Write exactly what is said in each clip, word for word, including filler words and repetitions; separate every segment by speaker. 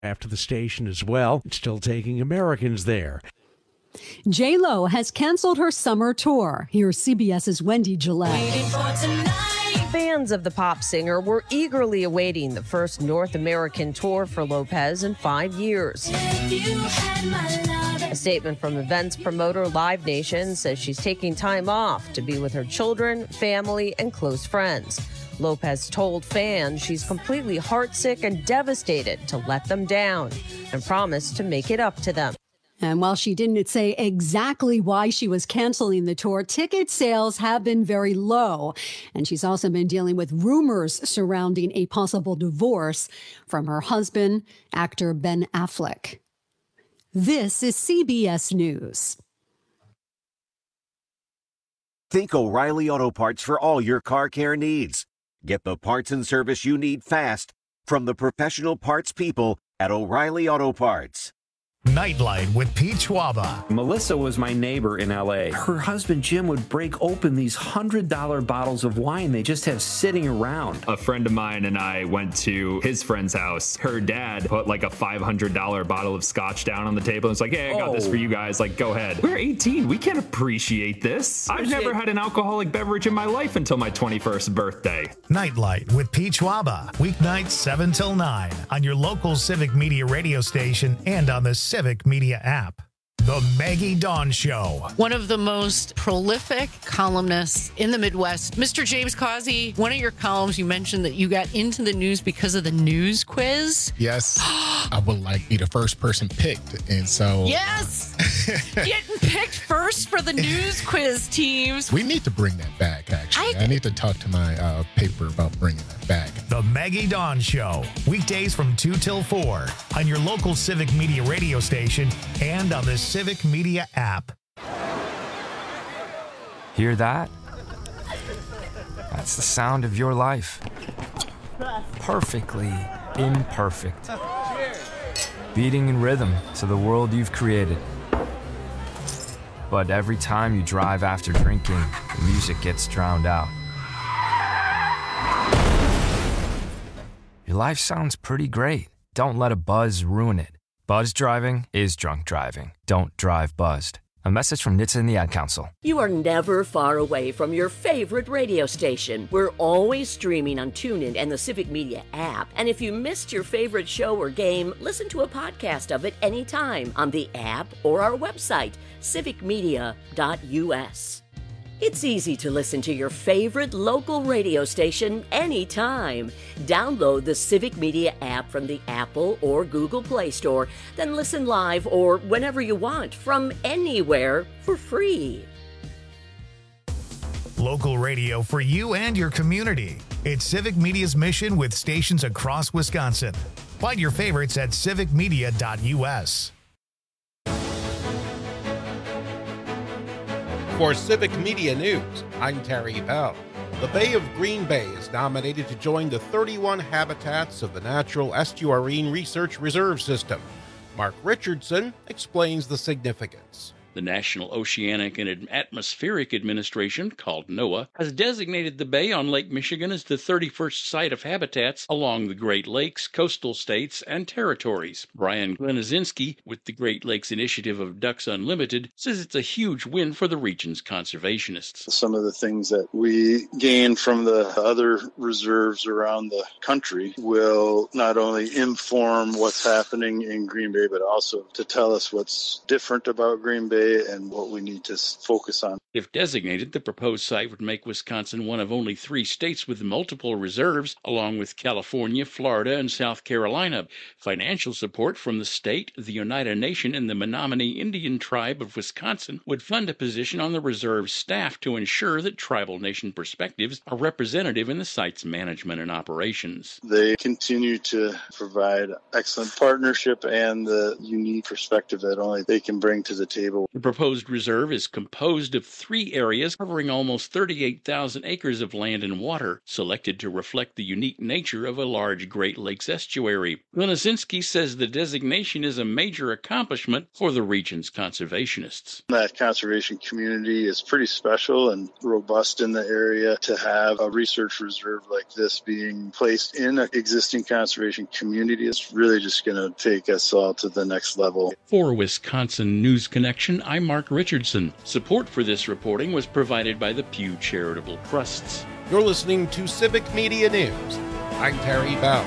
Speaker 1: after the station as well. It's still taking Americans there.
Speaker 2: J-Lo has canceled her summer tour. Here's CBS's Wendy Gillette.
Speaker 3: Fans of the pop singer were eagerly awaiting the first North American tour for Lopez in five years. A statement from events promoter Live Nation says she's taking time off to be with her children, family, and close friends. Lopez told fans she's completely heartsick and devastated to let them down and promised to make it up to them.
Speaker 2: And while she didn't say exactly why she was canceling the tour, ticket sales have been very low. And she's also been dealing with rumors surrounding a possible divorce from her husband, actor Ben Affleck. This is C B S News.
Speaker 4: Think O'Reilly Auto Parts for all your car care needs. Get the parts and service you need fast from the professional parts people at O'Reilly Auto Parts.
Speaker 5: Nightlight with Pete Schwaba.
Speaker 6: Melissa was my neighbor in L A. Her husband Jim would break open these one hundred dollar bottles of wine they just have sitting around.
Speaker 7: A friend of mine and I went to his friend's house. Her dad put like a five hundred dollar bottle of scotch down on the table and was like, hey, I got oh. this for you guys. Like, go ahead. We're eighteen. We can't appreciate this. I've never had an alcoholic beverage in my life until my twenty-first birthday.
Speaker 5: Nightlight with Pete Schwaba. Weeknights seven till nine on your local Civic Media radio station and on the Civic Media app. The Maggie Dawn Show.
Speaker 8: One of the most prolific columnists in the Midwest, Mister James Causey. One of your columns, you mentioned that you got into the news because of the news quiz.
Speaker 9: Yes. I would like be the first person picked. And so.
Speaker 8: Yes. Getting picked first for the news quiz teams.
Speaker 9: We need to bring that back, actually. I, I need to talk to my uh, paper about bringing that back.
Speaker 5: The Maggie Dawn Show. Weekdays from two till four on your local Civic Media radio station and on the Civic Media app.
Speaker 10: Hear that? That's the sound of your life. Perfectly imperfect. Beating in rhythm to the world you've created. But every time you drive after drinking, the music gets drowned out. Your life sounds pretty great. Don't let a buzz ruin it. Buzz driving is drunk driving. Don't drive buzzed. A message from N H T S A and the Ad Council.
Speaker 11: You are never far away from your favorite radio station. We're always streaming on TuneIn and the Civic Media app. And if you missed your favorite show or game, listen to a podcast of it anytime on the app or our website, civic media dot u s. It's easy to listen to your favorite local radio station anytime. Download the Civic Media app from the Apple or Google Play Store, then listen live or whenever you want from anywhere for free.
Speaker 5: Local radio for you and your community. It's Civic Media's mission with stations across Wisconsin. Find your favorites at civic media dot u s.
Speaker 12: For Civic Media News, I'm Terry Bell. The Bay of Green Bay is nominated to join the thirty-one habitats of the Natural Estuarine Research Reserve System. Mark Richardson explains the significance.
Speaker 13: The National Oceanic and Atmospheric Administration, called NOAA, has designated the bay on Lake Michigan as the thirty-first site of habitats along the Great Lakes, coastal states, and territories. Brian Glenozinski, with the Great Lakes Initiative of Ducks Unlimited, says it's a huge win for the region's conservationists.
Speaker 14: Some of the things that we gain from the other reserves around the country will not only inform what's happening in Green Bay, but also to tell us what's different about Green Bay and what we need to focus on.
Speaker 13: If designated, the proposed site would make Wisconsin one of only three states with multiple reserves, along with California, Florida, and South Carolina. Financial support from the state, the Oneida Nation, and the Menominee Indian Tribe of Wisconsin would fund a position on the reserve's staff to ensure that tribal nation perspectives are representative in the site's management and operations.
Speaker 14: They continue to provide excellent partnership and the unique perspective that only they can bring to the table.
Speaker 13: The proposed reserve is composed of three areas covering almost thirty-eight thousand acres of land and water, selected to reflect the unique nature of a large Great Lakes estuary. Lenizinski says the designation is a major accomplishment for the region's conservationists.
Speaker 14: That conservation community is pretty special and robust in the area. To have a research reserve like this being placed in an existing conservation community is really just going to take us all to the next level.
Speaker 13: For Wisconsin News Connection, I'm Mark Richardson. Support for this reporting was provided by the Pew Charitable Trusts.
Speaker 12: You're listening to Civic Media News. I'm Terry Bell.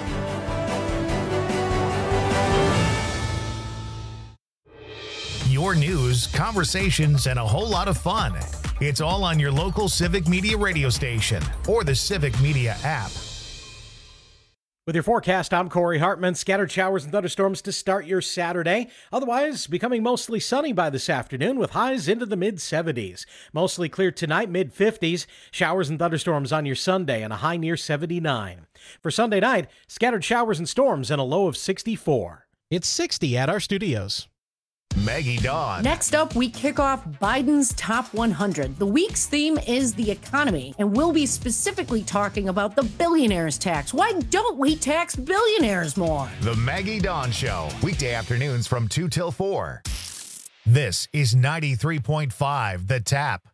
Speaker 5: Your news, conversations, and a whole lot of fun. It's all on your local Civic Media radio station or the Civic Media app.
Speaker 15: With your forecast, I'm Corey Hartman. Scattered showers and thunderstorms to start your Saturday. Otherwise, becoming mostly sunny by this afternoon with highs into the mid seventies. Mostly clear tonight, mid fifties. Showers and thunderstorms on your Sunday and a high near seventy-nine. For Sunday night, scattered showers and storms and a low of sixty-four.
Speaker 16: It's sixty at our studios.
Speaker 5: Maggie Dawn.
Speaker 17: Next up, we kick off Biden's Top one hundred. The week's theme is the economy, and we'll be specifically talking about the billionaires tax. Why don't we tax billionaires more?
Speaker 5: The Maggie Dawn Show, weekday afternoons from two till four. This is ninety-three point five The Tap.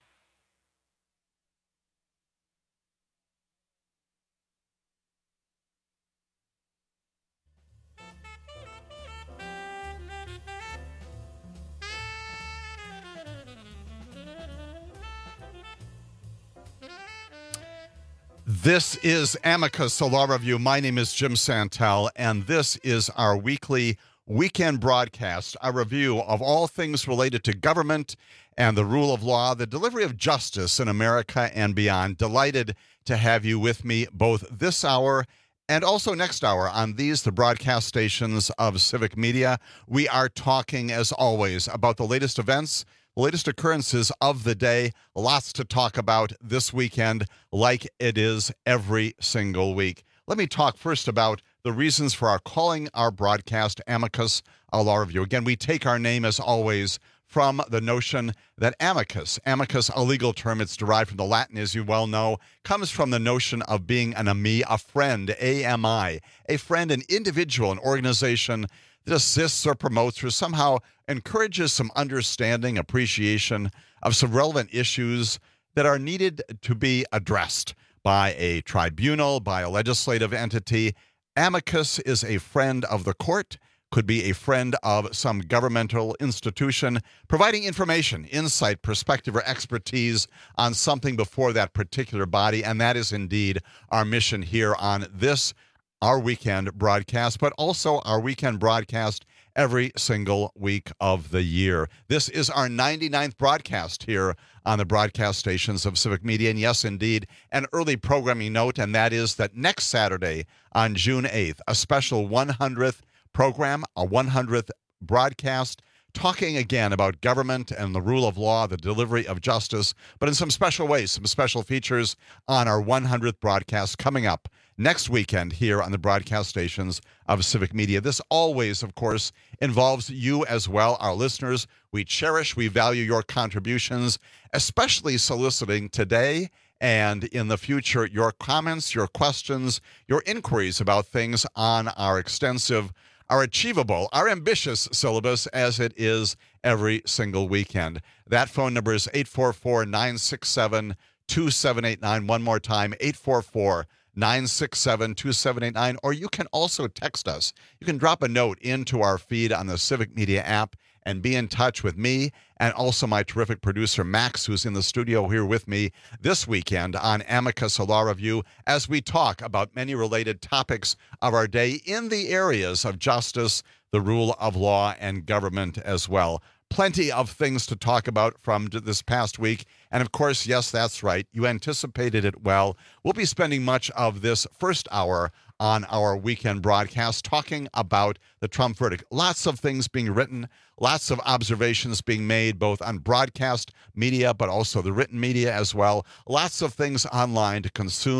Speaker 18: This is Amicus, a law review. My name is Jim Santel, and this is our weekly weekend broadcast, a review of all things related to government and the rule of law, the delivery of justice in America and beyond. Delighted to have you with me both this hour and also next hour on these, the broadcast stations of Civic Media. We are talking, as always, about the latest events, latest occurrences of the day. Lots to talk about this weekend, like it is every single week. Let me talk first about the reasons for our calling our broadcast Amicus, a law review. Again, we take our name, as always, from the notion that amicus, amicus, a legal term, it's derived from the Latin, as you well know, comes from the notion of being an ami, a friend, A M I, a friend, an individual, an organization that assists or promotes or somehow encourages some understanding, appreciation of some relevant issues that are needed to be addressed by a tribunal, by a legislative entity. Amicus is a friend of the court, could be a friend of some governmental institution, providing information, insight, perspective, or expertise on something before that particular body, and that is indeed our mission here on this our weekend broadcast, but also our weekend broadcast every single week of the year. This is our ninety-ninth broadcast here on the broadcast stations of Civic Media. And yes, indeed, an early programming note, and that is that next Saturday on June eighth, a special one hundredth program, a one hundredth broadcast, talking again about government and the rule of law, the delivery of justice, but in some special ways, some special features on our one hundredth broadcast coming up next weekend here on the broadcast stations of Civic Media. This always, of course, involves you as well, our listeners. We cherish, we value your contributions, especially soliciting today and in the future your comments, your questions, your inquiries about things on our extensive, our achievable, our ambitious syllabus as it is every single weekend. That phone number is eight four four, nine six seven, two seven eight nine. One more time, eight four four, nine six seven, two seven eight nine, or you can also text us. You can drop a note into our feed on the Civic Media app and be in touch with me and also my terrific producer, Max, who's in the studio here with me this weekend on Amicus, a law review, as we talk about many related topics of our day in the areas of justice, the rule of law, and government as well. Plenty of things to talk about from this past week. And of course, yes, that's right. You anticipated it well. We'll be spending much of this first hour on our weekend broadcast talking about the Trump verdict. Lots of things being written, lots of observations being made, both on broadcast media, but also the written media as well. Lots of things online to consume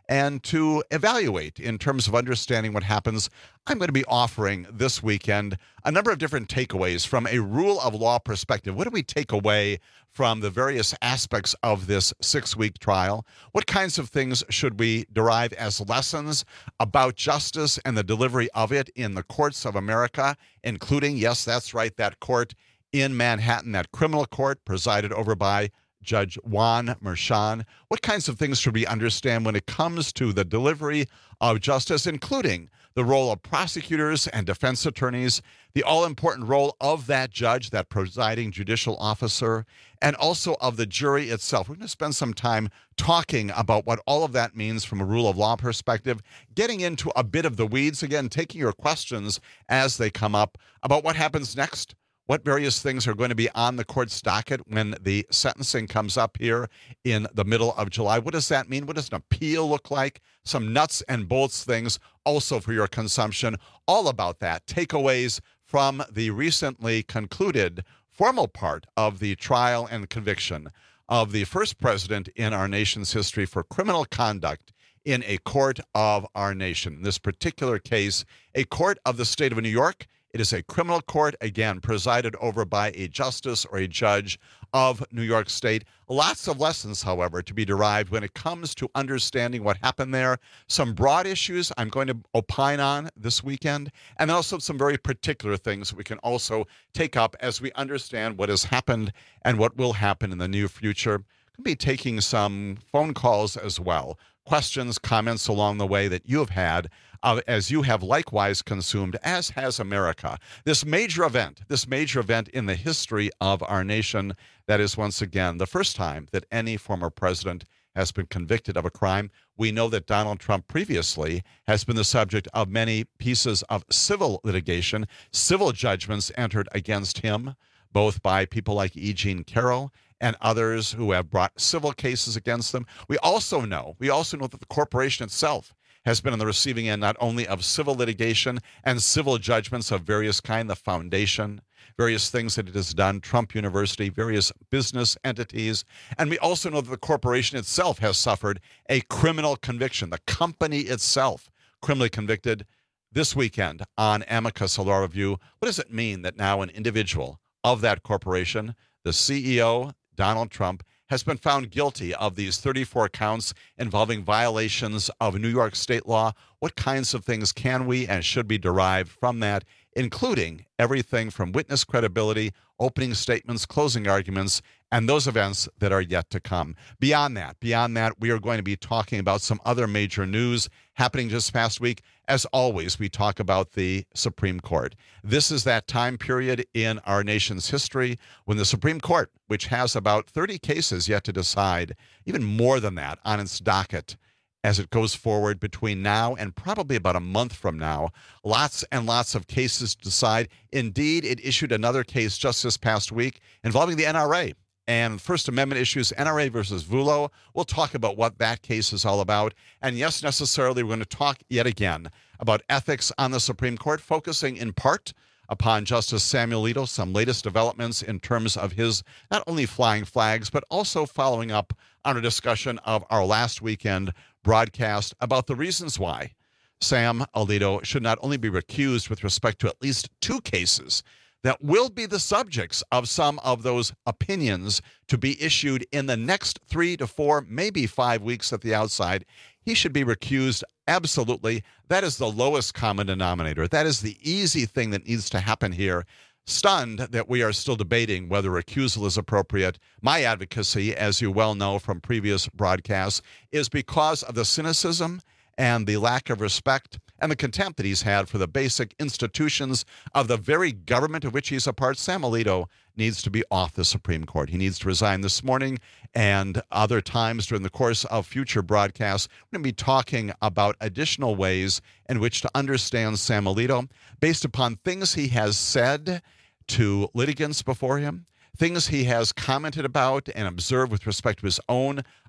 Speaker 18: and to evaluate in terms of understanding what happens. I'm going to be offering this weekend a number of different takeaways from a rule of law perspective. What do we take away from the various aspects of this six-week trial? What kinds of things should we derive as lessons about justice and the delivery of it in the courts of America, including, yes, that's right, that court in Manhattan, that criminal court presided over by Judge Juan Merchan? What kinds of things should we understand when it comes to the delivery of justice, including the role of prosecutors and defense attorneys, the all-important role of that judge, that presiding judicial officer, and also of the jury itself? We're going to spend some time talking about what all of that means from a rule of law perspective, getting into a bit of the weeds, again, taking your questions as they come up about what happens next. What various things are going to be on the court's docket when the sentencing comes up here in the middle of July? What does that mean? What does an appeal look like? Some nuts and bolts things also for your consumption. All about that. Takeaways from the recently concluded formal part of the trial and conviction of the first president in our nation's history for criminal conduct in a court of our nation. In this particular case, a court of the state of New York. It is a criminal court, again, presided over by a justice or a judge of New York State. Lots of lessons, however, to be derived when it comes to understanding what happened there. Some broad issues I'm going to opine on this weekend, and then also some very particular things we can also take up as we understand what has happened and what will happen in the near future. We'll be taking some phone calls as well. Questions, comments along the way that you have had uh, as you have likewise consumed, as has America. This major event, this major event in the history of our nation, that is once again the first time that any former president has been convicted of a crime. We know that Donald Trump previously has been the subject of many pieces of civil litigation, civil judgments entered against him, both by people like E. Jean Carroll and others who have brought civil cases against them. We also know, we also know that the corporation itself has been on the receiving end not only of civil litigation and civil judgments of various kinds, the foundation, various things that it has done, Trump University, various business entities. And we also know that the corporation itself has suffered a criminal conviction. The company itself criminally convicted this weekend on Amicus Law Review. What does it mean that now an individual of that corporation, the C E O, Donald Trump, has been found guilty of these thirty-four counts involving violations of New York state law? What kinds of things can we and should be derived from that, including everything from witness credibility, opening statements, closing arguments, and those events that are yet to come? Beyond that, beyond that, we are going to be talking about some other major news happening just past week. As always, we talk about the Supreme Court. This is that time period in our nation's history when the Supreme Court, which has about thirty cases yet to decide, even more than that on its docket, as it goes forward between now and probably about a month from now. Lots and lots of cases to decide. Indeed, it issued another case just this past week involving the N R A and First Amendment issues, N R A versus V U L O. We'll talk about what that case is all about. And yes, necessarily, we're going to talk yet again about ethics on the Supreme Court, focusing in part upon Justice Samuel Alito, some latest developments in terms of his not only flying flags, but also following up on a discussion of our last weekend broadcast about the reasons why Sam Alito should not only be recused with respect to at least two cases that will be the subjects of some of those opinions to be issued in the next three to four, maybe five weeks at the outside. He should be recused. Absolutely. That is the lowest common denominator. That is the easy thing that needs to happen here. Stunned that we are still debating whether recusal is appropriate. My advocacy, as you well know from previous broadcasts, is because of the cynicism and the lack of respect and the contempt that he's had for the basic institutions of the very government of which he's a part. Sam Alito needs to be off the Supreme Court. He needs to resign this morning and other times during the course of future broadcasts. We're going to be talking about additional ways in which to understand Sam Alito based upon things he has said to litigants before him, things he has commented about and observed with respect to his own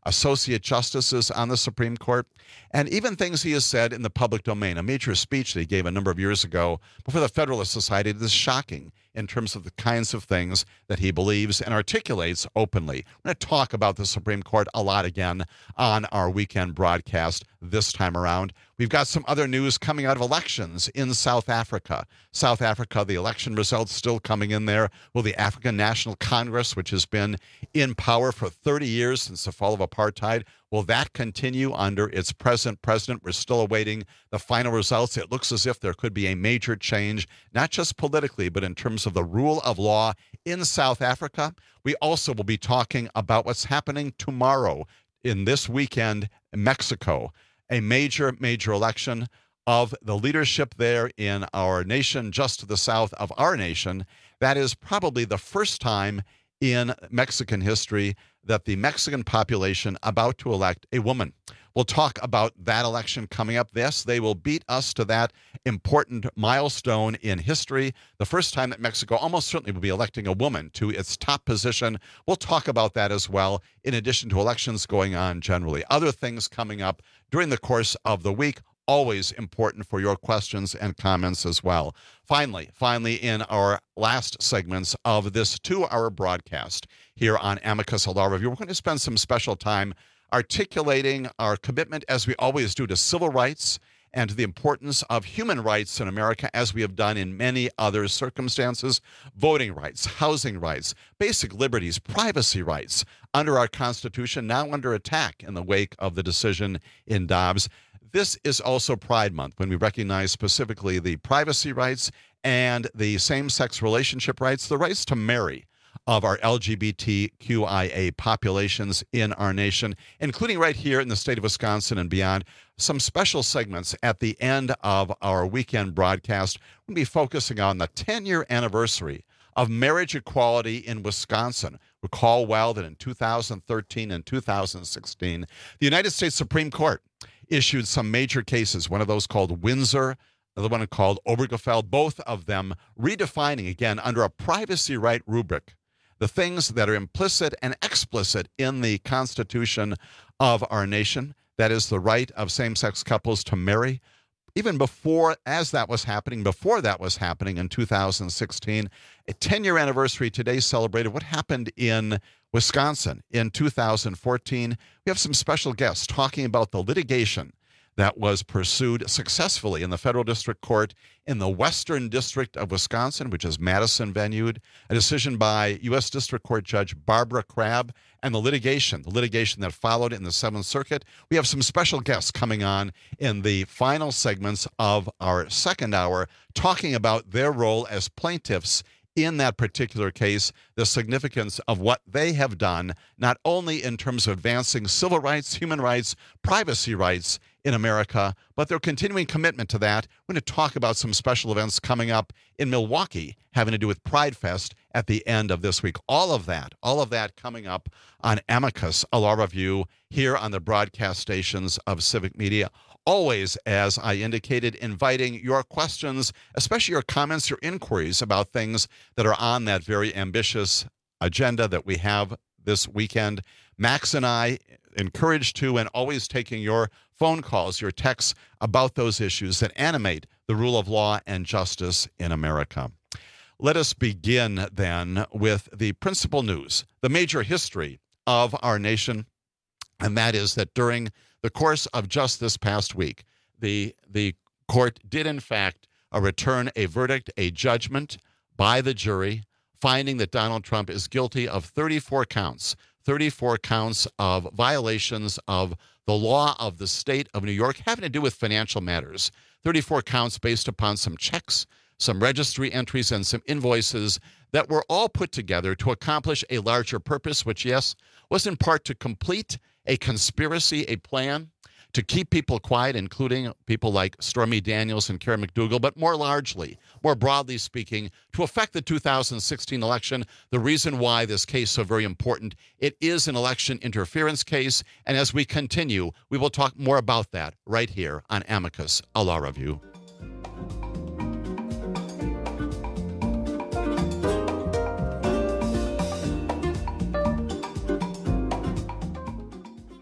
Speaker 18: associate justices on the Supreme Court, and even things he has said in the public domain. A major speech that he gave a number of years ago before the Federalist Society that is shocking in terms of the kinds of things that he believes and articulates openly. We're going to talk about the Supreme Court a lot again on our weekend broadcast this time around. We've got some other news coming out of elections in South Africa. South Africa, the election results still coming in there. Will the African National Congress, which has been in power for thirty years since the fall of apartheid, will that continue under its present president? We're still awaiting the final results. It looks as if there could be a major change, not just politically, but in terms of the rule of law in South Africa. We also will be talking about what's happening tomorrow in this weekend in Mexico, a major, major election of the leadership there in our nation, just to the south of our nation. That is probably the first time in Mexican history that the Mexican population about to elect a woman. We'll talk about that election coming up. Yes, they will beat us to that important milestone in history. The first time that Mexico almost certainly will be electing a woman to its top position. We'll talk about that as well, in addition to elections going on generally. Other things coming up during the course of the week. Always important for your questions and comments as well. Finally, finally, in our last segments of this two-hour broadcast here on Amicus Law Review, we're going to spend some special time articulating our commitment, as we always do, to civil rights and to the importance of human rights in America, as we have done in many other circumstances. Voting rights, housing rights, basic liberties, privacy rights under our Constitution, now under attack in the wake of the decision in Dobbs. This is also Pride Month, when we recognize specifically the privacy rights and the same-sex relationship rights, the rights to marry of our L G B T Q I A populations in our nation, including right here in the state of Wisconsin and beyond. Some special segments at the end of our weekend broadcast. We're going to be focusing on the ten-year anniversary of marriage equality in Wisconsin. Recall well that in two thousand thirteen and two thousand sixteen, the United States Supreme Court issued some major cases, one of those called Windsor, the one called Obergefell, both of them redefining, again, under a privacy right rubric, the things that are implicit and explicit in the Constitution of our nation. That is the right of same-sex couples to marry. Even before, as that was happening, before that was happening in two thousand sixteen, a ten-year anniversary today celebrated what happened in Wisconsin in two thousand fourteen. We have some special guests talking about the litigation that was pursued successfully in the federal district court in the Western District of Wisconsin, which is Madison venued, a decision by U S District Court Judge Barbara Crabb, and the litigation, the litigation that followed in the Seventh Circuit. We have some special guests coming on in the final segments of our second hour, talking about their role as plaintiffs in that particular case, the significance of what they have done, not only in terms of advancing civil rights, human rights, privacy rights in America, but their continuing commitment to that. We're going to talk about some special events coming up in Milwaukee having to do with Pride Fest at the end of this week. All of that, all of that coming up on Amicus, a law review here on the broadcast stations of Civic Media. Always, as I indicated, inviting your questions, especially your comments, your inquiries about things that are on that very ambitious agenda that we have this weekend. Max and I encouraged to and always taking your phone calls, your texts about those issues that animate the rule of law and justice in America. Let us begin then with the principal news, the major history of our nation, and that is that during the course of just this past week, the the court did in fact uh, return a verdict, a judgment by the jury, finding that Donald Trump is guilty of thirty-four counts, thirty-four counts of violations of the law of the state of New York having to do with financial matters. thirty-four counts based upon some checks, some registry entries, and some invoices that were all put together to accomplish a larger purpose, which, yes, was in part to complete a conspiracy, a plan to keep people quiet, including people like Stormy Daniels and Karen McDougal, but more largely, more broadly speaking, to affect the two thousand sixteen election. The reason why this case is so very important, it is an election interference case, and as we continue, we will talk more about that right here on Amicus, a law review.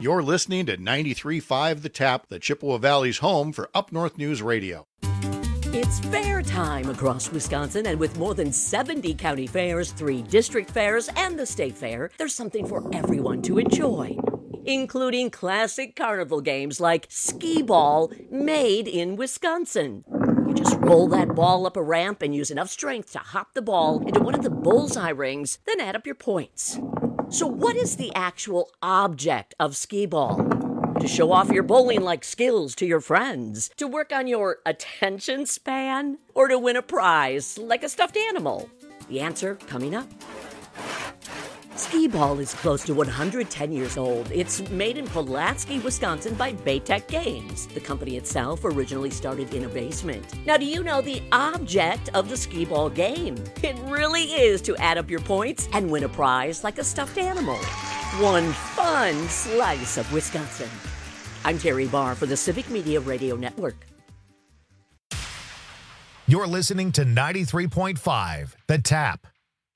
Speaker 19: You're listening to ninety-three point five The Tap, the Chippewa Valley's home for Up North News Radio.
Speaker 11: It's fair time across Wisconsin, and with more than seventy county fairs, three district fairs, and the state fair, there's something for everyone to enjoy, including classic carnival games like skee-ball, made in Wisconsin. You just roll that ball up a ramp and use enough strength to hop the ball into one of the bullseye rings, then add up your points. So what is the actual object of skee-ball? To show off your bowling-like skills to your friends? To work on your attention span? Or to win a prize like a stuffed animal? The answer coming up. Skee-ball is close to one hundred ten years old. It's made in Pulaski, Wisconsin by Baytech Games. The company itself originally started in a basement. Now, do you know the object of the skee-ball game? It really is to add up your points and win a prize like a stuffed animal. One fun slice of Wisconsin. I'm Terry Barr for the Civic Media Radio Network.
Speaker 5: You're listening to ninety-three point five The Tap.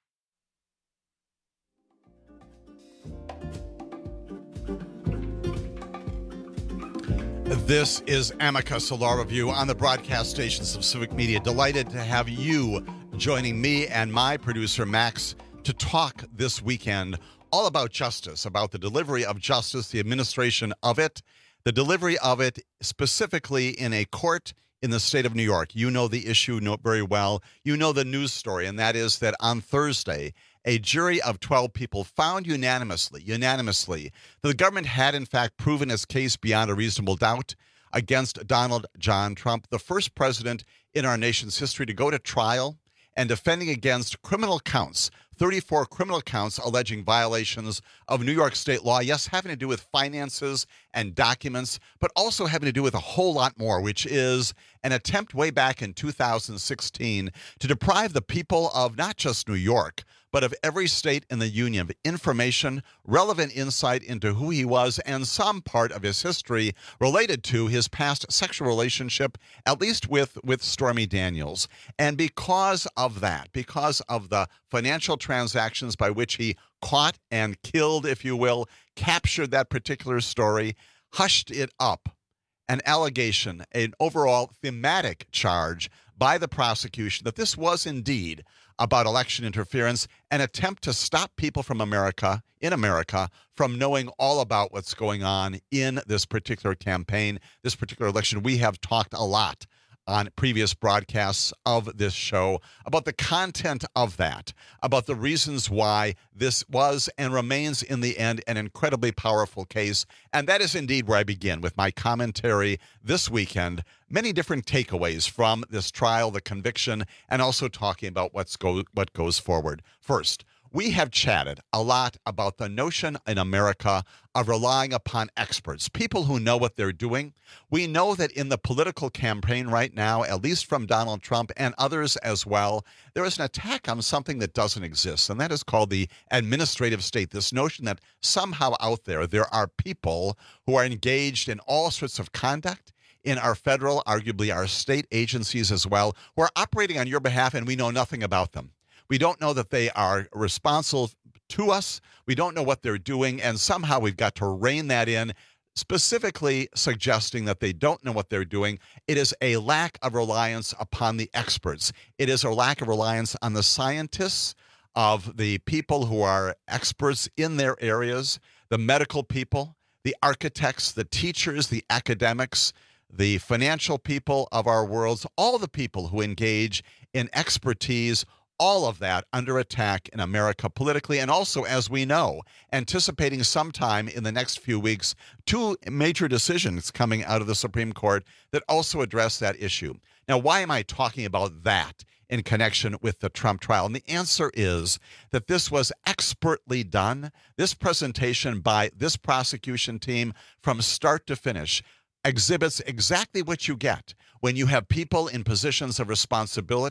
Speaker 18: This is Amicus, a law review on the broadcast stations of Civic Media. Delighted to have you joining me and my producer, Max, to talk this weekend all about justice, about the delivery of justice, the administration of it, the delivery of it specifically in a court in the state of New York. You know the issue very well. You know the news story, and that is that on Thursday, a jury of twelve people found unanimously, unanimously, that the government had in fact proven its case beyond a reasonable doubt against Donald John Trump, the first president in our nation's history to go to trial and defending against criminal counts, thirty-four criminal counts alleging violations of New York state law, yes, having to do with finances and documents, but also having to do with a whole lot more, which is an attempt way back in two thousand sixteen to deprive the people of not just New York, but of every state in the union of information, relevant insight into who he was, and some part of his history related to his past sexual relationship, at least with, with Stormy Daniels. And because of that, because of the financial transactions by which he caught and killed, if you will, captured that particular story, hushed it up, an allegation, an overall thematic charge by the prosecution that this was indeed about election interference, an attempt to stop people from America, in America, from knowing all about what's going on in this particular campaign, this particular election. We have talked a lot on previous broadcasts of this show about the content of that, about the reasons why this was and remains in the end an incredibly powerful case. And that is indeed where I begin with my commentary this weekend. Many different takeaways from this trial, the conviction, and also talking about what's go, what goes forward. First, we have chatted a lot about the notion in America of relying upon experts, people who know what they're doing. We know that in the political campaign right now, at least from Donald Trump and others as well, there is an attack on something that doesn't exist, and that is called the administrative state, this notion that somehow out there, there are people who are engaged in all sorts of conduct in our federal, arguably our state agencies as well, who are operating on your behalf, and we know nothing about them. We don't know that they are responsible to us. We don't know what they're doing, and somehow we've got to rein that in, specifically suggesting that they don't know what they're doing. It is a lack of reliance upon the experts. It is a lack of reliance on the scientists, of the people who are experts in their areas, the medical people, the architects, the teachers, the academics, the financial people of our worlds, all the people who engage in expertise, all of that under attack in America politically, and also, as we know, anticipating sometime in the next few weeks, two major decisions coming out of the Supreme Court that also address that issue. Now, why am I talking about that in connection with the Trump trial? And the answer is that this was expertly done. This presentation by this prosecution team from start to finish exhibits exactly what you get when you have people in positions of responsibility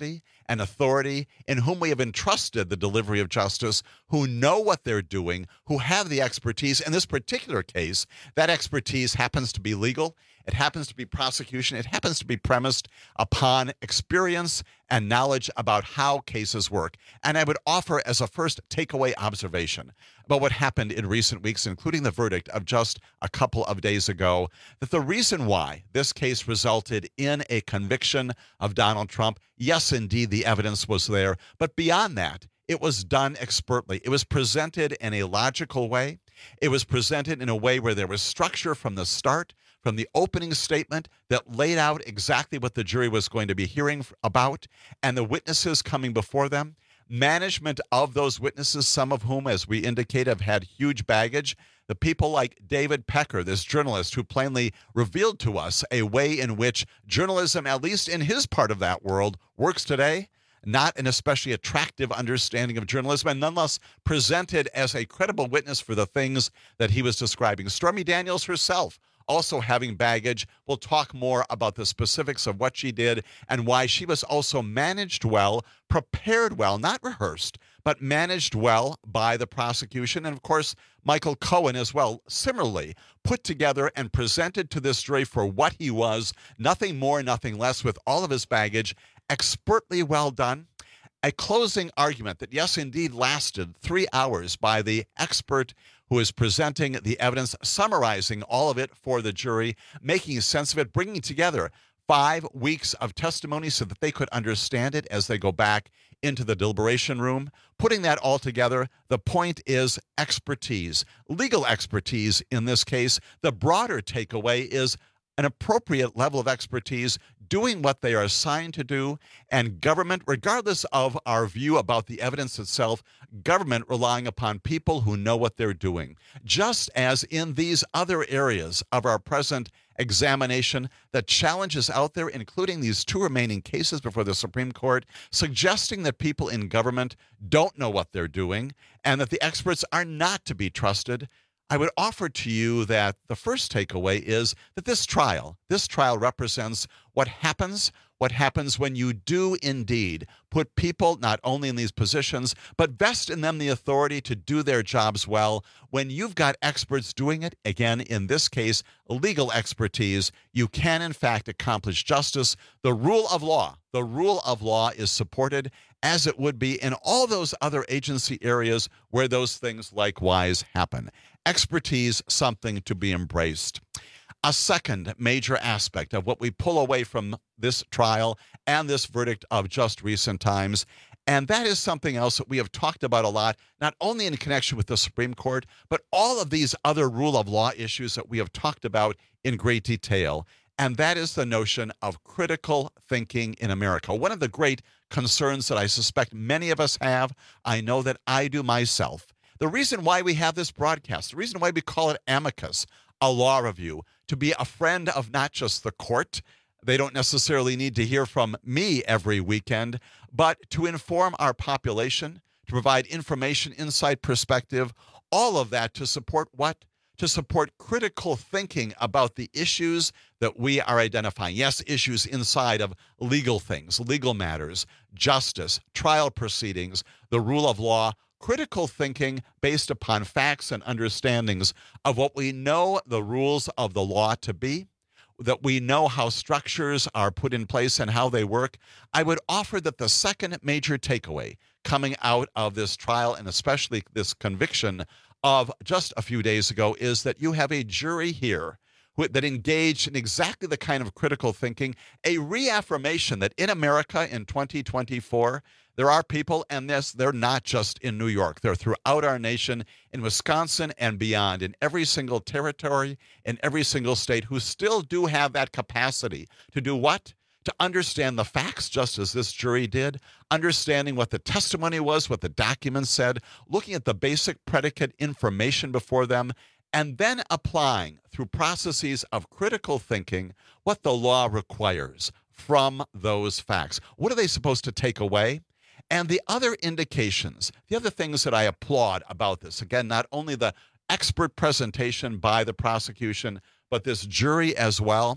Speaker 18: and authority, in whom we have entrusted the delivery of justice, who know what they're doing, who have the expertise. In this particular case, that expertise happens to be legal. It happens to be prosecution. It happens to be premised upon experience and knowledge about how cases work. And I would offer as a first takeaway observation about what happened in recent weeks, including the verdict of just a couple of days ago, that the reason why this case resulted in a conviction of Donald Trump, yes, indeed, the evidence was there. But beyond that, it was done expertly. It was presented in a logical way. It was presented in a way where there was structure from the start, from the opening statement that laid out exactly what the jury was going to be hearing about, and the witnesses coming before them. Management of those witnesses, some of whom, as we indicate, have had huge baggage. The people like David Pecker, this journalist who plainly revealed to us a way in which journalism, at least in his part of that world, works today. Not an especially attractive understanding of journalism, and nonetheless presented as a credible witness for the things that he was describing. Stormy Daniels herself, also having baggage. We'll talk more about the specifics of what she did and why she was also managed well, prepared well, not rehearsed, but managed well by the prosecution. And of course, Michael Cohen as well, similarly put together and presented to this jury for what he was, nothing more, nothing less, with all of his baggage, expertly well done. A closing argument that, yes, indeed, lasted three hours by the expert who is presenting the evidence, summarizing all of it for the jury, making sense of it, bringing together five weeks of testimony so that they could understand it as they go back into the deliberation room. Putting that all together, the point is expertise, legal expertise in this case. The broader takeaway is an appropriate level of expertise, doing what they are assigned to do, and government, regardless of our view about the evidence itself, government relying upon people who know what they're doing. Just as in these other areas of our present examination, the challenges out there, including these two remaining cases before the Supreme Court, suggesting that people in government don't know what they're doing and that the experts are not to be trusted, I would offer to you that the first takeaway is that this trial, this trial represents what happens, what happens when you do indeed put people not only in these positions, but vest in them the authority to do their jobs well. When you've got experts doing it, again, in this case, legal expertise, you can in fact accomplish justice. The rule of law, the rule of law is supported as it would be in all those other agency areas where those things likewise happen. Expertise, something to be embraced. A second major aspect of what we pull away from this trial and this verdict of just recent times, and that is something else that we have talked about a lot, not only in connection with the Supreme Court, but all of these other rule of law issues that we have talked about in great detail, and that is the notion of critical thinking in America. One of the great concerns that I suspect many of us have, I know that I do myself. The reason why we have this broadcast, the reason why we call it Amicus, a law review, to be a friend of not just the court. They don't necessarily need to hear from me every weekend, but to inform our population, to provide information, insight, perspective, all of that to support what? To support critical thinking about the issues that we are identifying. Yes, issues inside of legal things, legal matters, justice, trial proceedings, the rule of law, critical thinking based upon facts and understandings of what we know the rules of the law to be, that we know how structures are put in place and how they work. I would offer that the second major takeaway coming out of this trial, and especially this conviction of just a few days ago, is that you have a jury here who, that engaged in exactly the kind of critical thinking, a reaffirmation that in America in twenty twenty-four, there are people, and this, they're not just in New York. They're throughout our nation, in Wisconsin and beyond, in every single territory, in every single state, who still do have that capacity to do what? To understand the facts, just as this jury did, understanding what the testimony was, what the documents said, looking at the basic predicate information before them, and then applying through processes of critical thinking what the law requires from those facts. What are they supposed to take away? And the other indications, the other things that I applaud about this, again, not only the expert presentation by the prosecution, but this jury as well,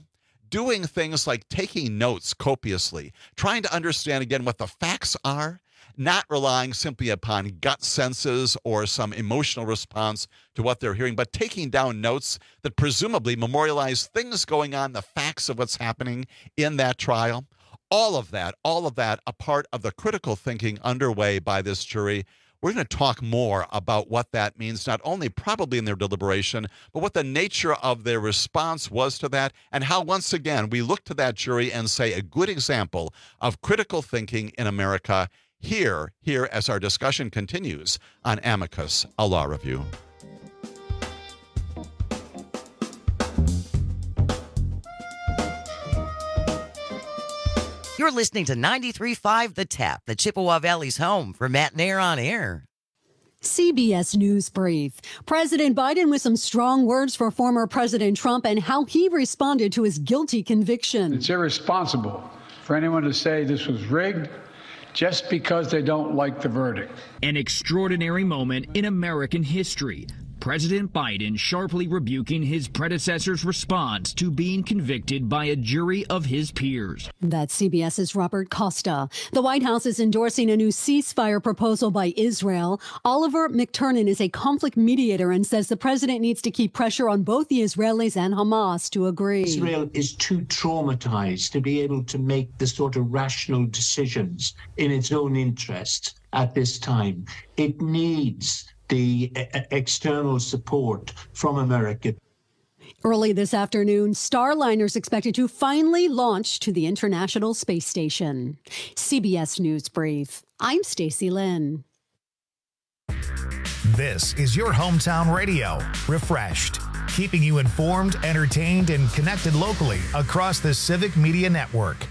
Speaker 18: doing things like taking notes copiously, trying to understand again what the facts are, not relying simply upon gut senses or some emotional response to what they're hearing, but taking down notes that presumably memorialize things going on, the facts of what's happening in that trial. All of that, all of that, a part of the critical thinking underway by this jury. We're going to talk more about what that means, not only probably in their deliberation, but what the nature of their response was to that, and how, once again, we look to that jury and say a good example of critical thinking in America. Here, here as our discussion continues on Amicus, a law review.
Speaker 20: You're listening to ninety-three point five The Tap, the Chippewa Valley's home for Matt Nair on Air.
Speaker 2: C B S News Brief. President Biden with some strong words for former President Trump and how he responded to his guilty conviction.
Speaker 21: It's irresponsible for anyone to say this was rigged just because they don't like the verdict.
Speaker 22: An extraordinary moment in American history. President Biden sharply rebuking his predecessor's response to being convicted by a jury of his peers.
Speaker 2: That's CBS's Robert Costa. The White House is endorsing a new ceasefire proposal by Israel. Oliver McTurnan is a conflict mediator and says the president needs to keep pressure on both the Israelis and Hamas to agree.
Speaker 23: Israel is too traumatized to be able to make the sort of rational decisions in its own interest at this time. It needs the external support from America.
Speaker 2: Early this afternoon, Starliner is expected to finally launch to the International Space Station. C B S News Brief. I'm Stacey Lynn.
Speaker 5: This is your hometown radio, Refreshed, keeping you informed, entertained, and connected locally across the Civic Media Network.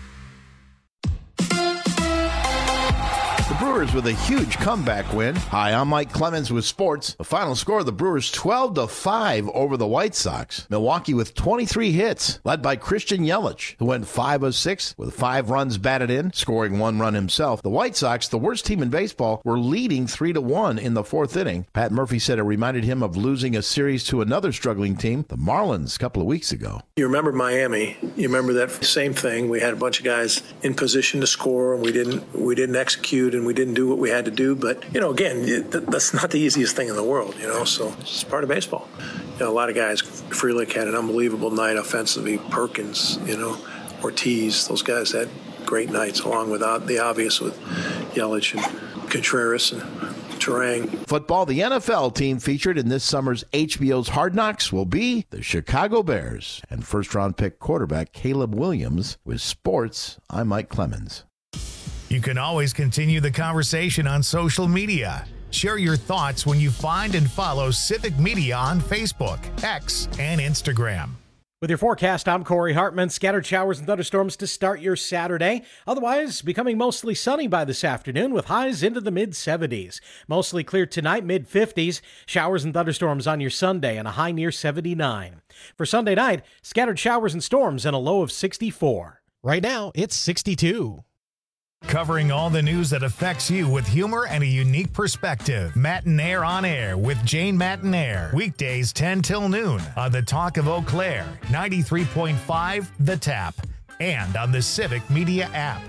Speaker 19: The Brewers with a huge comeback win. Hi, I'm Mike Clemens with sports. The final score of the Brewers twelve to five over the White Sox. Milwaukee with twenty-three hits, led by Christian Yelich, who went five of six with five runs batted in, scoring one run himself. The White Sox, the worst team in baseball, were leading three to one in the fourth inning. Pat Murphy said it reminded him of losing a series to another struggling team, the Marlins, a couple of weeks ago.
Speaker 24: You remember Miami. You remember that same thing. We had a bunch of guys in position to score, and we didn't we didn't execute, and we didn't do what we had to do. But, you know, again, that's not the easiest thing in the world, you know, so it's part of baseball. You know, a lot of guys, Frelick had an unbelievable night offensively, Perkins, you know, Ortiz, those guys had great nights, along with the obvious with Yelich and Contreras and Turang.
Speaker 19: Football, the N F L team featured in this summer's H B O's Hard Knocks will be the Chicago Bears and first-round pick quarterback Caleb Williams. With sports, I'm Mike Clemens.
Speaker 5: You can always continue the conversation on social media. Share your thoughts when you find and follow Civic Media on Facebook, X, and Instagram.
Speaker 15: With your forecast, I'm Corey Hartman. Scattered showers and thunderstorms to start your Saturday. Otherwise, becoming mostly sunny by this afternoon with highs into the mid seventies. Mostly clear tonight, mid fifties. Showers and thunderstorms on your Sunday and a high near seventy-nine. For Sunday night, scattered showers and storms and a low of sixty-four.
Speaker 16: Right now, it's sixty-two.
Speaker 5: Covering all the news that affects you with humor and a unique perspective. Matt Nair on Air with Jane Matt Nair. Weekdays ten till noon on the Talk of Eau Claire, ninety-three point five The Tap, and on the Civic Media app.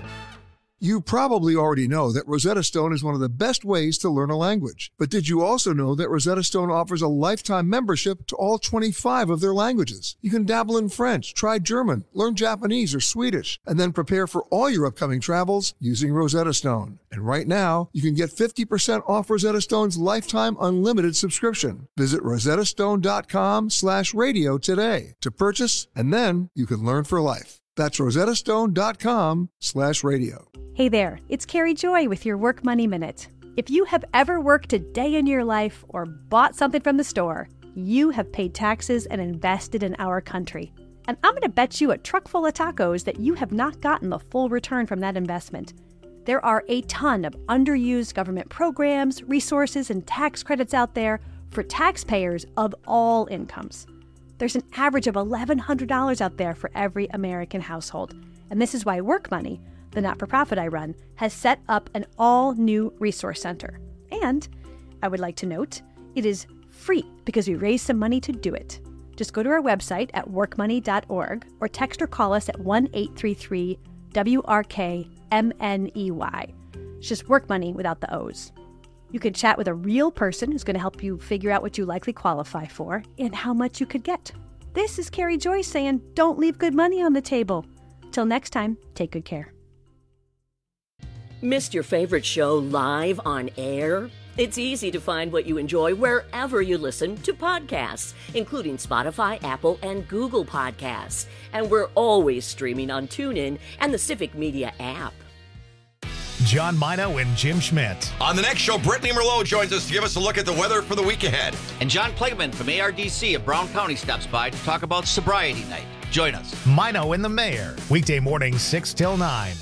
Speaker 25: You probably already know that Rosetta Stone is one of the best ways to learn a language. But did you also know that Rosetta Stone offers a lifetime membership to all twenty-five of their languages? You can dabble in French, try German, learn Japanese or Swedish, and then prepare for all your upcoming travels using Rosetta Stone. And right now, you can get fifty percent off Rosetta Stone's lifetime unlimited subscription. Visit rosettastone.com slash radio today to purchase, and then you can learn for life. That's rosettastone.com slash radio.
Speaker 26: Hey there, it's Carrie Joy with your Work Money Minute. If you have ever worked a day in your life or bought something from the store, you have paid taxes and invested in our country. And I'm going to bet you a truck full of tacos that you have not gotten the full return from that investment. There are a ton of underused government programs, resources, and tax credits out there for taxpayers of all incomes. There's an average of eleven hundred dollars out there for every American household. And this is why Work Money, the not-for-profit I run, has set up an all-new resource center. And I would like to note, it is free because we raised some money to do it. Just go to our website at work money dot org or text or call us at one eight three three W R K M N E Y. It's just work money without the O's. You can chat with a real person who's going to help you figure out what you likely qualify for and how much you could get. This is Carrie Joy saying, don't leave good money on the table. Till next time, take good care.
Speaker 11: Missed your favorite show live on air? It's easy to find what you enjoy wherever you listen to podcasts, including Spotify, Apple, and Google Podcasts. And we're always streaming on TuneIn and the Civic Media app.
Speaker 5: John Mino and Jim Schmidt.
Speaker 1: On the next show, Brittany Merlot joins us to give us a look at the weather for the week ahead.
Speaker 3: And John Plegman from A R D C of Brown County stops by to talk about sobriety night. Join us.
Speaker 5: Mino and the Mayor. Weekday morning, six till nine.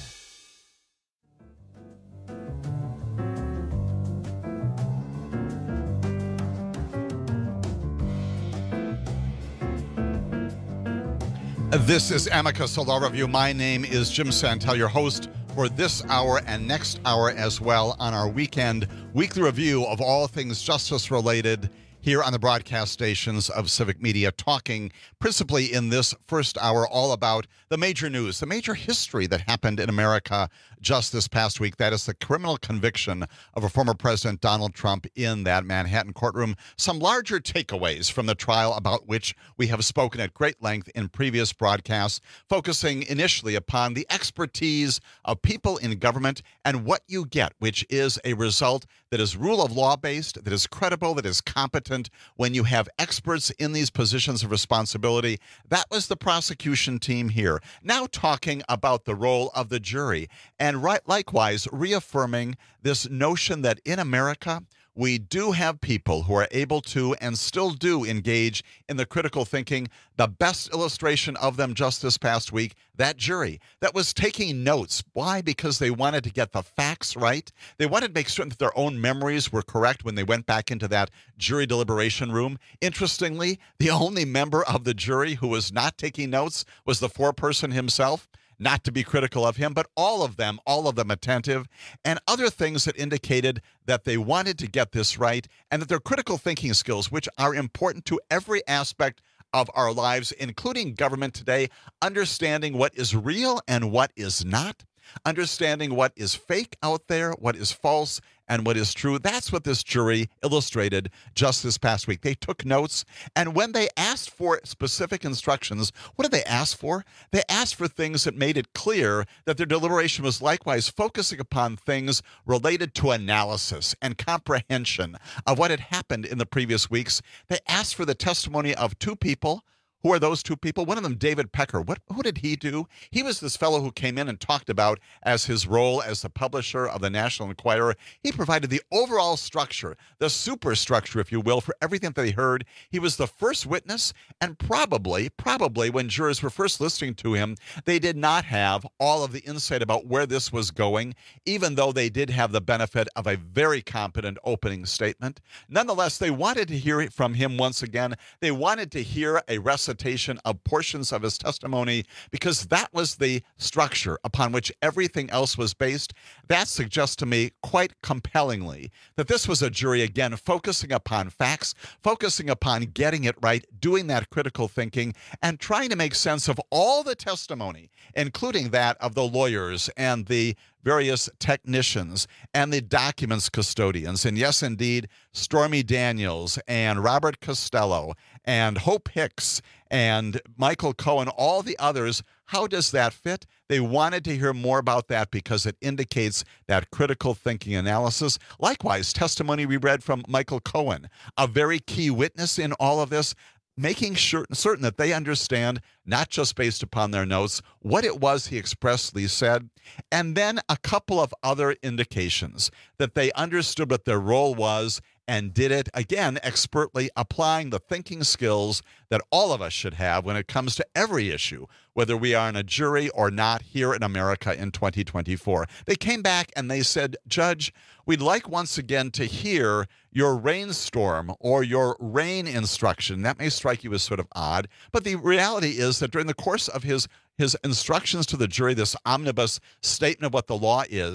Speaker 18: This is Amicus, a law review. My name is Jim Santel, your host for this hour and next hour as well on our weekend weekly review of all things justice related here on the broadcast stations of Civic Media, talking principally in this first hour all about the major news, the major history that happened in America just this past week. That is the criminal conviction of a former President Donald Trump in that Manhattan courtroom. Some larger takeaways from the trial about which we have spoken at great length in previous broadcasts, focusing initially upon the expertise of people in government and what you get, which is a result that is rule of law based, that is credible, that is competent when you have experts in these positions of responsibility. That was the prosecution team here. Now talking about the role of the jury and right, likewise reaffirming this notion that in America, we do have people who are able to and still do engage in the critical thinking. The best illustration of them just this past week, that jury that was taking notes. Why? Because they wanted to get the facts right. They wanted to make certain that their own memories were correct when they went back into that jury deliberation room. Interestingly, the only member of the jury who was not taking notes was the foreperson himself. Not to be critical of him, but all of them, all of them attentive, and other things that indicated that they wanted to get this right and that their critical thinking skills, which are important to every aspect of our lives, including government today, understanding what is real and what is not, understanding what is fake out there, what is false, and what is true. That's what this jury illustrated just this past week. They took notes, and when they asked for specific instructions, what did they ask for? They asked for things that made it clear that their deliberation was likewise focusing upon things related to analysis and comprehension of what had happened in the previous weeks. They asked for the testimony of two people. Who are those two people? One of them, David Pecker. What, who did he do? He was this fellow who came in and talked about as his role as the publisher of the National Enquirer. He provided the overall structure, the superstructure, if you will, for everything that they heard. He was the first witness, and probably, probably when jurors were first listening to him, they did not have all of the insight about where this was going, even though they did have the benefit of a very competent opening statement. Nonetheless, they wanted to hear it from him once again. They wanted to hear a recitation of portions of his testimony because that was the structure upon which everything else was based. That suggests to me quite compellingly that this was a jury, again, focusing upon facts, focusing upon getting it right, doing that critical thinking, and trying to make sense of all the testimony, including that of the lawyers and the various technicians and the documents custodians. And yes, indeed, Stormy Daniels and Robert Costello and Hope Hicks and Michael Cohen, all the others. How does that fit? They wanted to hear more about that because it indicates that critical thinking analysis. Likewise, testimony we read from Michael Cohen, a very key witness in all of this, making sure, certain that they understand, not just based upon their notes, what it was he expressly said, and then a couple of other indications that they understood what their role was and did it, again, expertly, applying the thinking skills that all of us should have when it comes to every issue, whether we are in a jury or not here in America in twenty twenty-four. They came back and they said, Judge, we'd like once again to hear your rainstorm or your rain instruction. That may strike you as sort of odd, but the reality is that during the course of his his instructions to the jury, this omnibus statement of what the law is,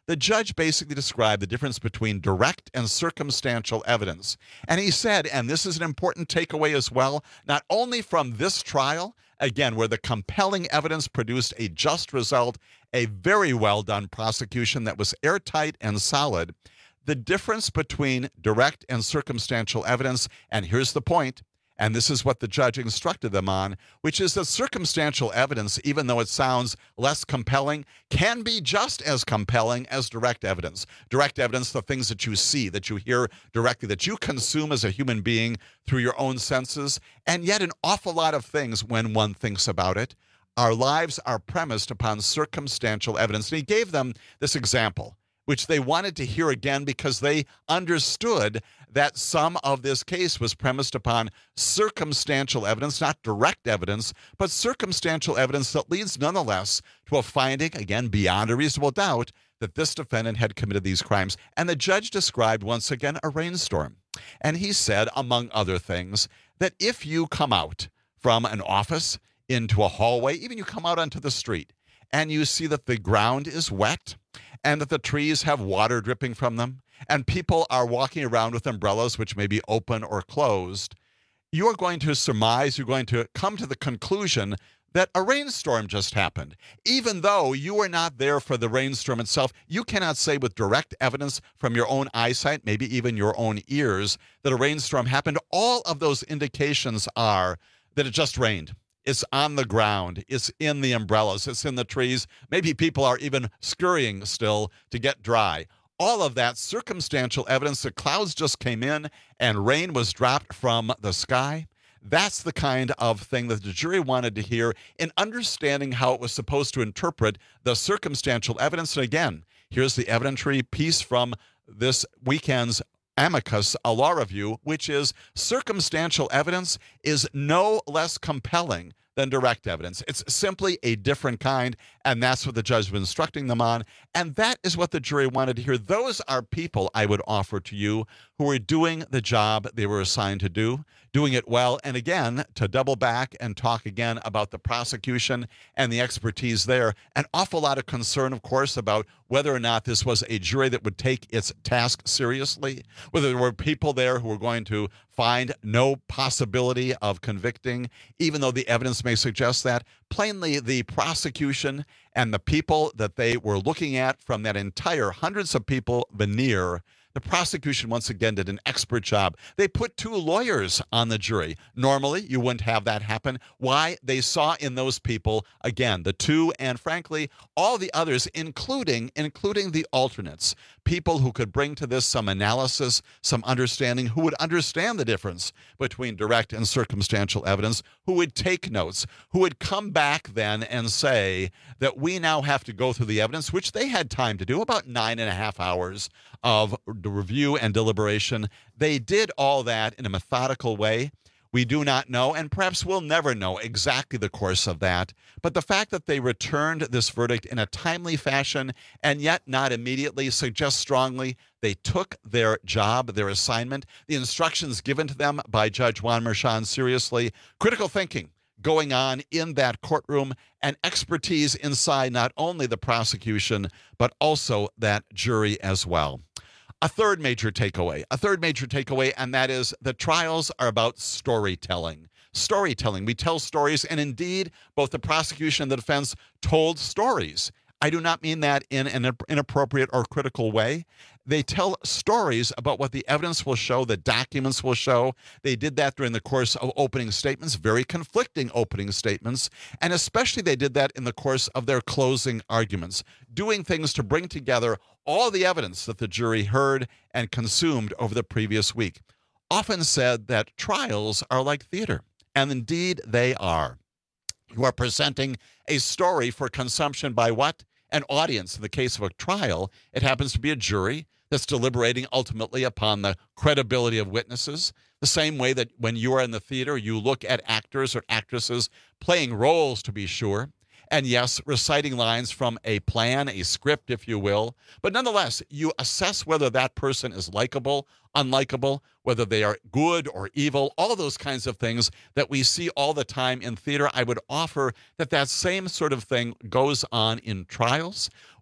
Speaker 18: the judge basically described the difference between direct and circumstantial evidence. And he said, and this is an important takeaway as well, not only from this trial, again, where the compelling evidence produced a just result, a very well done prosecution that was airtight and solid, the difference between direct and circumstantial evidence, and here's the point, and this is what the judge instructed them on, which is that circumstantial evidence, even though it sounds less compelling, can be just as compelling as direct evidence. Direct evidence, the things that you see, that you hear directly, that you consume as a human being through your own senses, and yet an awful lot of things, when one thinks about it, our lives are premised upon circumstantial evidence. And he gave them this example, which they wanted to hear again because they understood that some of this case was premised upon circumstantial evidence, not direct evidence, but circumstantial evidence that leads nonetheless to a finding, again, beyond a reasonable doubt, that this defendant had committed these crimes. And the judge described once again a rainstorm. And he said, among other things, that if you come out from an office into a hallway, even you come out onto the street, and you see that the ground is wet, and that the trees have water dripping from them, and people are walking around with umbrellas which may be open or closed, you are going to surmise, you're going to come to the conclusion that a rainstorm just happened. Even though you were not there for the rainstorm itself, you cannot say with direct evidence from your own eyesight, maybe even your own ears, that a rainstorm happened. All of those indications are that it just rained. It's on the ground. It's in the umbrellas. It's in the trees. Maybe people are even scurrying still to get dry. All of that circumstantial evidence that clouds just came in and rain was dropped from the sky. That's the kind of thing that the jury wanted to hear in understanding how it was supposed to interpret the circumstantial evidence. And again, here's the evidentiary piece from this weekend's amicus, a law review, which is circumstantial evidence is no less compelling than direct evidence. It's simply a different kind, and that's what the judge was instructing them on, and that is what the jury wanted to hear. Those are people, I would offer to you, who are doing the job they were assigned to do, doing it well, and again, to double back and talk again about the prosecution and the expertise there, an awful lot of concern, of course, about whether or not this was a jury that would take its task seriously, whether there were people there who were going to find no possibility of convicting, even though the evidence may suggest that. Plainly, the prosecution and the people that they were looking at from that entire hundreds of people veneer, the prosecution once again did an expert job. They put two lawyers on the jury. Normally, you wouldn't have that happen. Why? They saw in those people, again, the two and frankly, all the others, including, including the alternates, people who could bring to this some analysis, some understanding, who would understand the difference between direct and circumstantial evidence, who would take notes, who would come back then and say that we now have to go through the evidence, which they had time to do, about nine and a half hours of review and deliberation. They did all that in a methodical way. We do not know, and perhaps we'll never know exactly the course of that. But the fact that they returned this verdict in a timely fashion and yet not immediately suggests strongly they took their job, their assignment, the instructions given to them by Judge Juan Merchan seriously, critical thinking going on in that courtroom, and expertise inside not only the prosecution, but also that jury as well. A third major takeaway, a third major takeaway, and that is the trials are about storytelling. Storytelling. We tell stories, and indeed, both the prosecution and the defense told stories. I do not mean that in an inappropriate or critical way. They tell stories about what the evidence will show, the documents will show. They did that during the course of opening statements, very conflicting opening statements, and especially they did that in the course of their closing arguments, doing things to bring together all the evidence that the jury heard and consumed over the previous week. Often said that trials are like theater, and indeed they are. You are presenting a story for consumption by what? An audience. In the case of a trial, it happens to be a jury that's deliberating ultimately upon the credibility of witnesses, the same way that when you are in the theater, you look at actors or actresses playing roles, to be sure, and yes, reciting lines from a plan, a script, if you will, but nonetheless, you assess whether that person is likable, unlikable, whether they are good or evil, all of those kinds of things that we see all the time in theater. I would offer that that same sort of thing goes on in trials,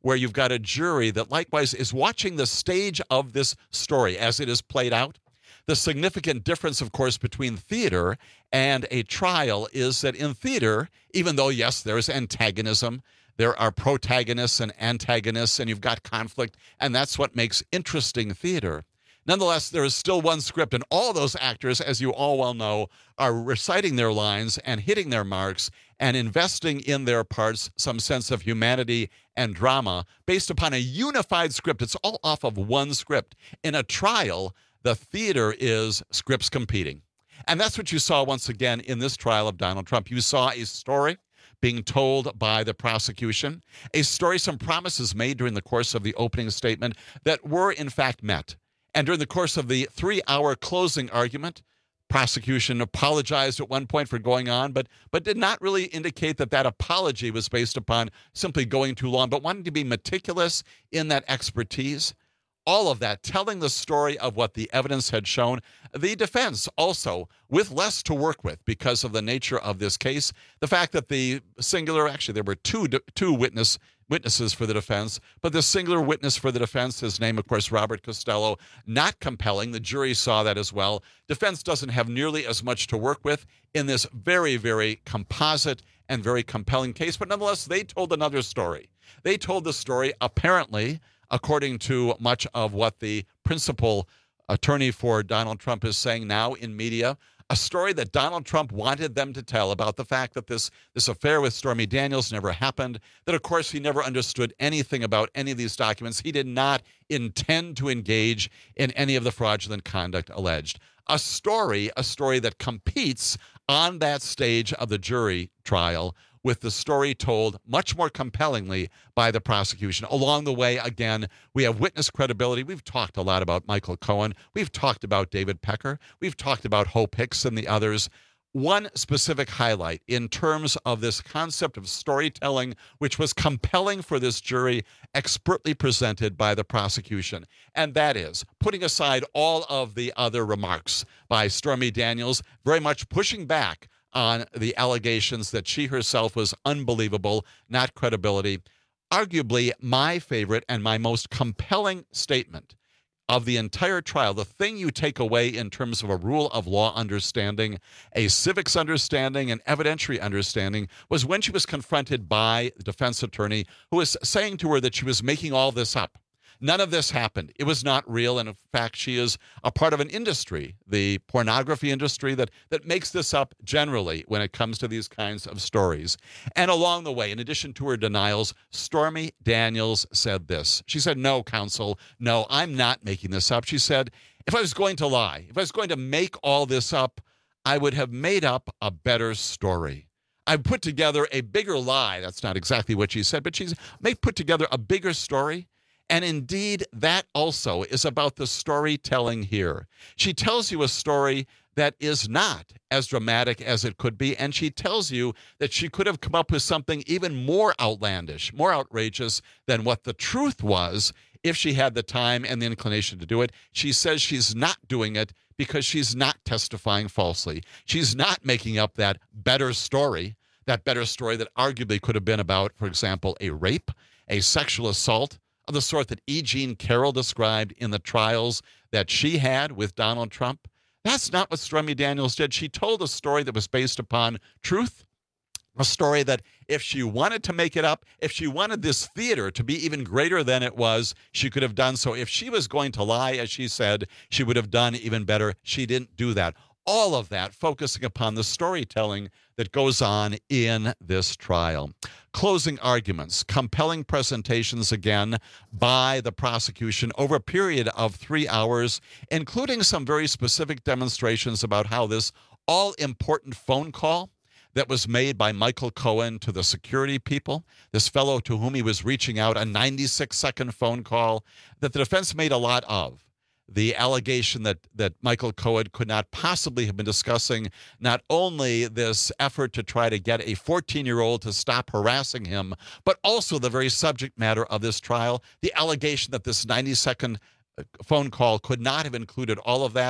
Speaker 18: where you've got a jury that likewise is watching the stage of this story as it is played out. The significant difference, of course, between theater and a trial is that in theater, even though, yes, there's antagonism, there are protagonists and antagonists, and you've got conflict, and that's what makes interesting theater. Nonetheless, there is still one script, and all those actors, as you all well know, are reciting their lines and hitting their marks and investing in their parts some sense of humanity and drama based upon a unified script. It's all off of one script. In a trial, the theater is scripts competing. And that's what you saw once again in this trial of Donald Trump. You saw a story being told by the prosecution, a story, some promises made during the course of the opening statement that were in fact met. And during the course of the three-hour closing argument, prosecution apologized at one point for going on, but but did not really indicate that that apology was based upon simply going too long, but wanting to be meticulous in that expertise. All of that, telling the story of what the evidence had shown. The defense also, with less to work with because of the nature of this case, the fact that the singular, actually there were two two witness witnesses for the defense, but the singular witness for the defense, his name, of course, Robert Costello, not compelling. The jury saw that as well. Defense doesn't have nearly as much to work with in this very, very composite and very compelling case, but nonetheless, they told another story. They told the story, apparently, according to much of what the principal attorney for Donald Trump is saying now in media, a story that Donald Trump wanted them to tell about the fact that this, this affair with Stormy Daniels never happened, that, of course, he never understood anything about any of these documents. He did not intend to engage in any of the fraudulent conduct alleged. A story, a story that competes on that stage of the jury trial with the story told much more compellingly by the prosecution. Along the way, again, we have witness credibility. We've talked a lot about Michael Cohen. We've talked about David Pecker. We've talked about Hope Hicks and the others. One specific highlight in terms of this concept of storytelling, which was compelling for this jury, expertly presented by the prosecution. And that is, putting aside all of the other remarks by Stormy Daniels, very much pushing back on the allegations that she herself was unbelievable, not credibility. Arguably, my favorite and my most compelling statement of the entire trial, the thing you take away in terms of a rule of law understanding, a civics understanding, an evidentiary understanding, was when she was confronted by the defense attorney who was saying to her that she was making all this up. None of this happened. It was not real. And in fact, she is a part of an industry, the pornography industry, that, that makes this up generally when it comes to these kinds of stories. And along the way, in addition to her denials, Stormy Daniels said this. She said, no, counsel, no, I'm not making this up. She said, if I was going to lie, if I was going to make all this up, I would have made up a better story. I put together a bigger lie. That's not exactly what she said, but she's may put together a bigger story. And indeed, that also is about the storytelling here. She tells you a story that is not as dramatic as it could be, and she tells you that she could have come up with something even more outlandish, more outrageous than what the truth was if she had the time and the inclination to do it. She says she's not doing it because she's not testifying falsely. She's not making up that better story, that better story that arguably could have been about, for example, a rape, a sexual assault, of the sort that E. Jean Carroll described in the trials that she had with Donald Trump. That's not what Stormy Daniels did. She told a story that was based upon truth, a story that if she wanted to make it up, if she wanted this theater to be even greater than it was, she could have done so. If she was going to lie, as she said, she would have done even better. She didn't do that. All of that focusing upon the storytelling that goes on in this trial. Closing arguments, compelling presentations again by the prosecution over a period of three hours, including some very specific demonstrations about how this all-important phone call that was made by Michael Cohen to the security people, this fellow to whom he was reaching out, a ninety-six second phone call that the defense made a lot of. The allegation that, that Michael Cohen could not possibly have been discussing not only this effort to try to get a fourteen-year-old to stop harassing him, but also the very subject matter of this trial, the allegation that this ninety second phone call could not have included all of that.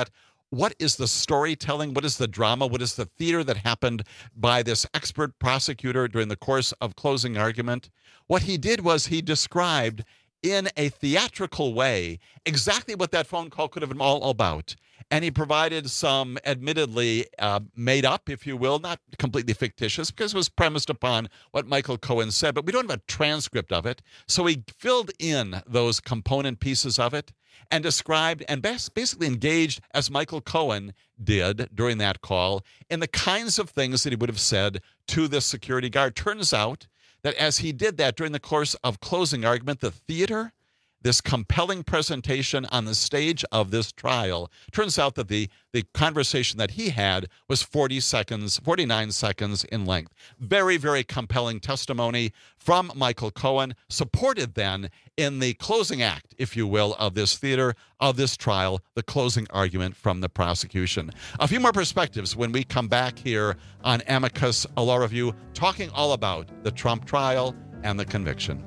Speaker 18: what is the storytelling, what is the drama, what is the theater that happened by this expert prosecutor during the course of closing argument. What he did was he described in a theatrical way exactly what that phone call could have been all about. And he provided some admittedly uh, made up, if you will, not completely fictitious, because it was premised upon what Michael Cohen said, but we don't have a transcript of it. So he filled in those component pieces of it and described and basically engaged, as Michael Cohen did during that call, in the kinds of things that he would have said to this security guard. Turns out that as he did that during the course of closing argument, the theater, this compelling presentation on the stage of this trial, turns out that the, the conversation that he had was forty seconds, forty-nine seconds in length. Very, very compelling testimony from Michael Cohen, supported then in the closing act, if you will, of this theater, of this trial, the closing argument from the prosecution. A few more perspectives when we come back here on Amicus Law Review, talking all about the Trump trial and the conviction.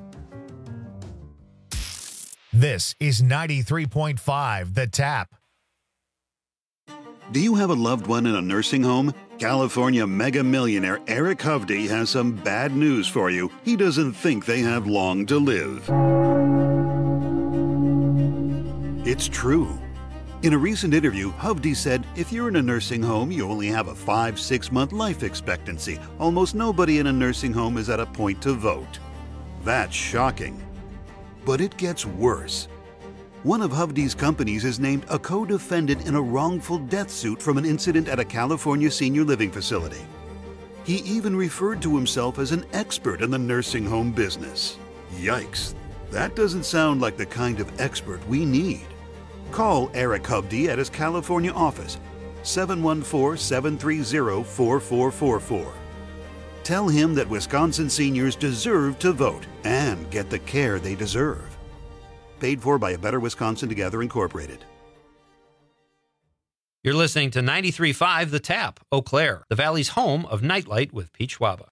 Speaker 5: This is ninety-three point five The Tap.
Speaker 4: Do you have a loved one in a nursing home? California mega millionaire Eric Hovde has some bad news for you. He doesn't think they have long to live. It's true. In a recent interview, Hovde said, if you're in a nursing home, you only have a five, six month life expectancy. Almost nobody in a nursing home is at a point to vote. That's shocking. But it gets worse. One of Hovde's companies is named a co-defendant in a wrongful death suit from an incident at a California senior living facility. He even referred to himself as an expert in the nursing home business. Yikes, that doesn't sound like the kind of expert we need. Call Eric Hovde at his California office, seven one four, seven three zero, four four four four. Tell him that Wisconsin seniors deserve to vote and get the care they deserve. Paid for by A Better Wisconsin Together Incorporated.
Speaker 6: You're listening to ninety-three point five The Tap, Eau Claire, the Valley's home of Nightlight with Pete Schwaba.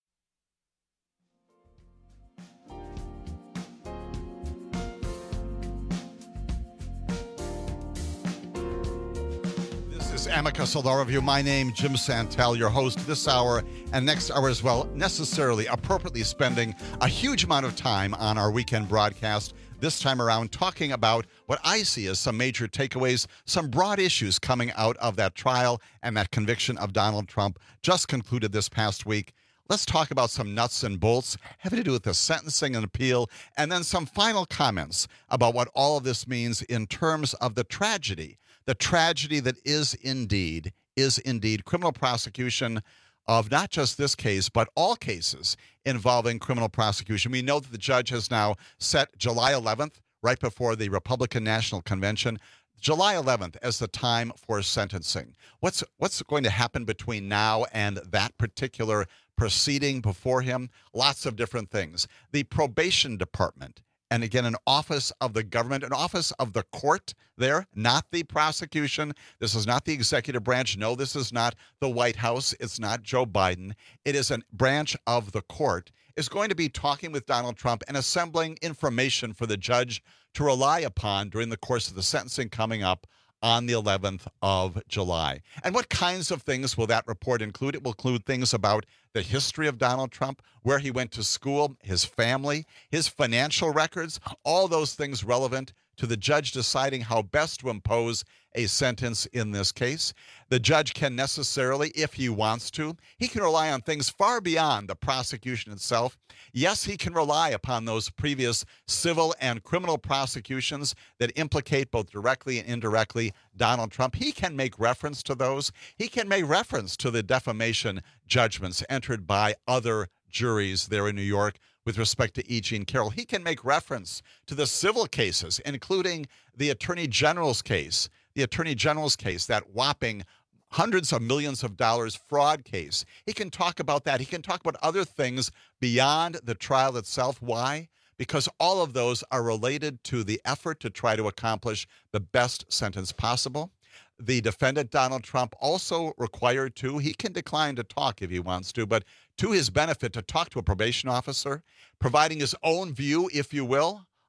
Speaker 18: Amicus Law Review. My name, Jim Santel, your host this hour and next hour as well, necessarily, appropriately spending a huge amount of time on our weekend broadcast, this time around talking about what I see as some major takeaways, some broad issues coming out of that trial and that conviction of Donald Trump just concluded this past week. Let's talk about some nuts and bolts having to do with the sentencing and appeal, and then some final comments about what all of this means in terms of the tragedy The tragedy that is indeed, is indeed criminal prosecution of not just this case, but all cases involving criminal prosecution. We know that the judge has now set July eleventh, right before the Republican National Convention, July eleventh as the time for sentencing. What's, what's going to happen between now and that particular proceeding before him? Lots of different things. The probation department, and again, an office of the government, an office of the court there, not the prosecution. This is not the executive branch. No, this is not the White House. It's not Joe Biden. It is a branch of the court, is going to be talking with Donald Trump and assembling information for the judge to rely upon during the course of the sentencing coming up on the eleventh of July. And what kinds of things will that report include? It will include things about the history of Donald Trump, where he went to school, his family, his financial records, all those things relevant to the judge deciding how best to impose a sentence in this case. The judge can necessarily, if he wants to, he can rely on things far beyond the prosecution itself. Yes, he can rely upon those previous civil and criminal prosecutions that implicate both directly and indirectly Donald Trump. He can make reference to those. He can make reference to the defamation judgments entered by other juries there in New York with respect to E. Jean Carroll. He can make reference to the civil cases, including the Attorney General's case, the Attorney General's case, that whopping hundreds of millions of dollars fraud case. He can talk about that. He can talk about other things beyond the trial itself. Why? Because all of those are related to the effort to try to accomplish the best sentence possible. The defendant, Donald Trump, also required to, he can decline to talk if he wants to, but to his benefit, to talk to a probation officer, providing his own view, if you will,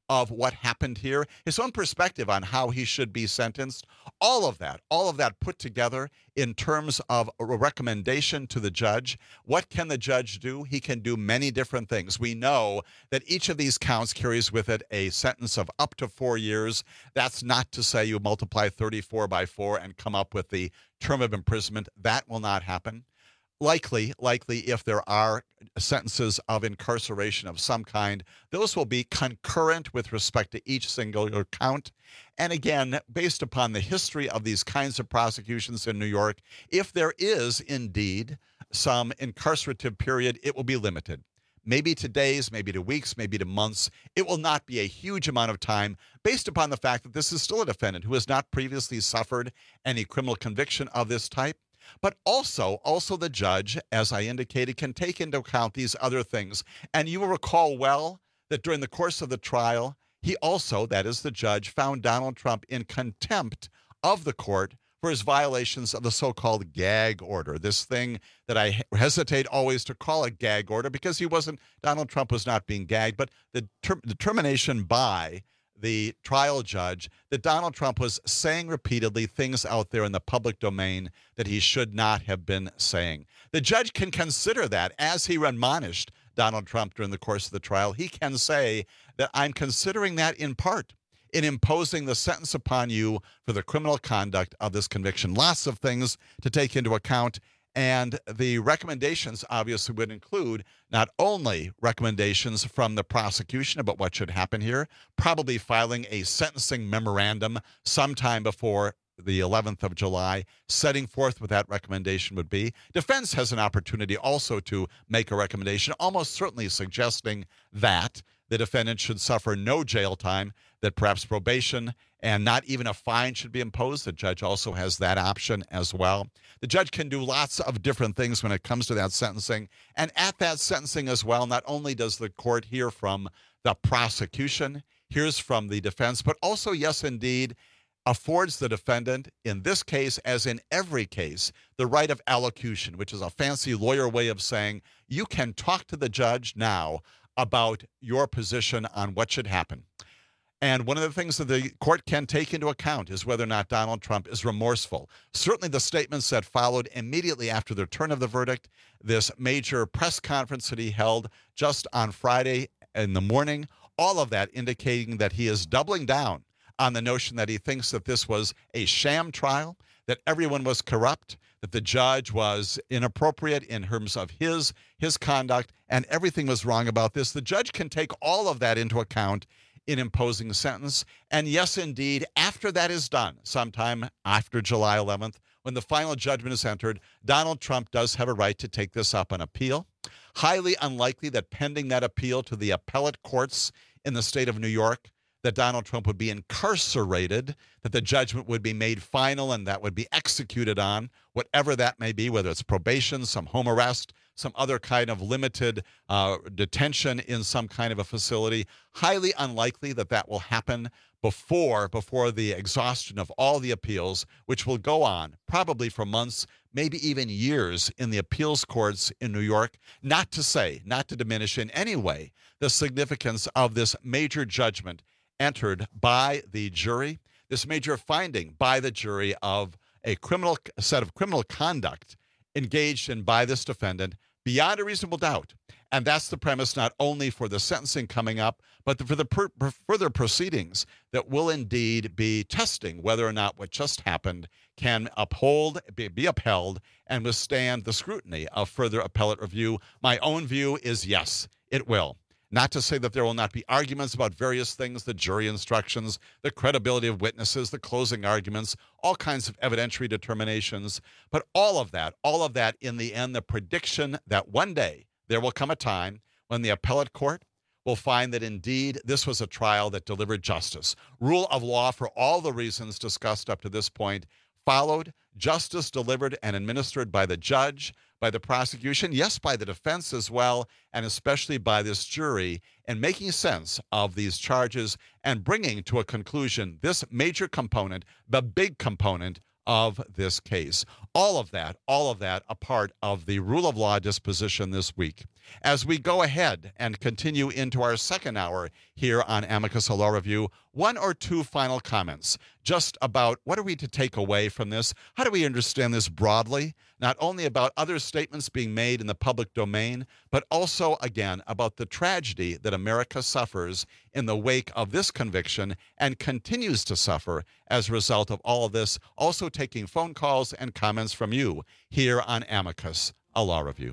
Speaker 18: of what happened here, his own perspective on how he should be sentenced, all of that, all of that put together in terms of a recommendation to the judge. What can the judge do? He can do many different things. We know that each of these counts carries with it a sentence of up to four years. That's not to say you multiply thirty-four by four and come up with the term of imprisonment. That will not happen. Likely, likely, if there are sentences of incarceration of some kind, those will be concurrent with respect to each single count. And again, based upon the history of these kinds of prosecutions in New York, if there is indeed some incarcerative period, it will be limited. Maybe to days, maybe to weeks, maybe to months. It will not be a huge amount of time based upon the fact that this is still a defendant who has not previously suffered any criminal conviction of this type. But also, also the judge, as I indicated, can take into account these other things. And you will recall well that during the course of the trial, he also, that is the judge, found Donald Trump in contempt of the court for his violations of the so-called gag order, this thing that I hesitate always to call a gag order because he wasn't, Donald Trump was not being gagged, but the ter- determination by the trial judge that Donald Trump was saying repeatedly things out there in the public domain that he should not have been saying. The judge can consider that as he admonished Donald Trump during the course of the trial. He can say that I'm considering that in part in imposing the sentence upon you for the criminal conduct of this conviction. Lots of things to take into account. And the recommendations obviously would include not only recommendations from the prosecution about what should happen here, probably filing a sentencing memorandum sometime before the eleventh of July, setting forth what that recommendation would be. Defense has an opportunity also to make a recommendation, almost certainly suggesting that the defendant should suffer no jail time, that perhaps probation and not even a fine should be imposed. The judge also has that option as well. The judge can do lots of different things when it comes to that sentencing. And at that sentencing as well, not only does the court hear from the prosecution, hears from the defense, but also, yes, indeed, affords the defendant, in this case, as in every case, the right of allocution, which is a fancy lawyer way of saying you can talk to the judge now about your position on what should happen. And one of the things that the court can take into account is whether or not Donald Trump is remorseful. Certainly the statements that followed immediately after the return of the verdict, this major press conference that he held just on Friday in the morning, all of that indicating that he is doubling down on the notion that he thinks that this was a sham trial, that everyone was corrupt, that the judge was inappropriate in terms of his, his conduct, and everything was wrong about this. The judge can take all of that into account in imposing a sentence. And yes, indeed, after that is done, sometime after July eleventh, when the final judgment is entered, Donald Trump does have a right to take this up on appeal. Highly unlikely that pending that appeal to the appellate courts in the state of New York, that Donald Trump would be incarcerated, that the judgment would be made final and that would be executed on, whatever that may be, whether it's probation, some home arrest, some other kind of limited uh, detention in some kind of a facility. Highly unlikely that that will happen before, before the exhaustion of all the appeals, which will go on probably for months, maybe even years in the appeals courts in New York. Not to say, not to diminish in any way the significance of this major judgment entered by the jury, this major finding by the jury of a criminal a set of criminal conduct engaged in by this defendant beyond a reasonable doubt. And that's the premise not only for the sentencing coming up, but for the per, per further proceedings that will indeed be testing whether or not what just happened can uphold, be, be upheld, and withstand the scrutiny of further appellate review. My own view is yes, it will. Not to say that there will not be arguments about various things, the jury instructions, the credibility of witnesses, the closing arguments, all kinds of evidentiary determinations. But all of that, all of that, in the end, the prediction that one day there will come a time when the appellate court will find that indeed this was a trial that delivered justice. Rule of law, for all the reasons discussed up to this point, followed, justice delivered and administered by the judge, by the prosecution, yes, by the defense as well, and especially by this jury, and making sense of these charges and bringing to a conclusion this major component, the big component of this case. All of that, all of that a part of the rule of law disposition this week. As we go ahead and continue into our second hour here on Amicus Law Review, one or two final comments just about what are we to take away from this? How do we understand this broadly? Not only about other statements being made in the public domain, but also, again, about the tragedy that America suffers in the wake of this conviction and continues to suffer as a result of all of this. Also taking phone calls and comments from you here on Amicus, a Law Review.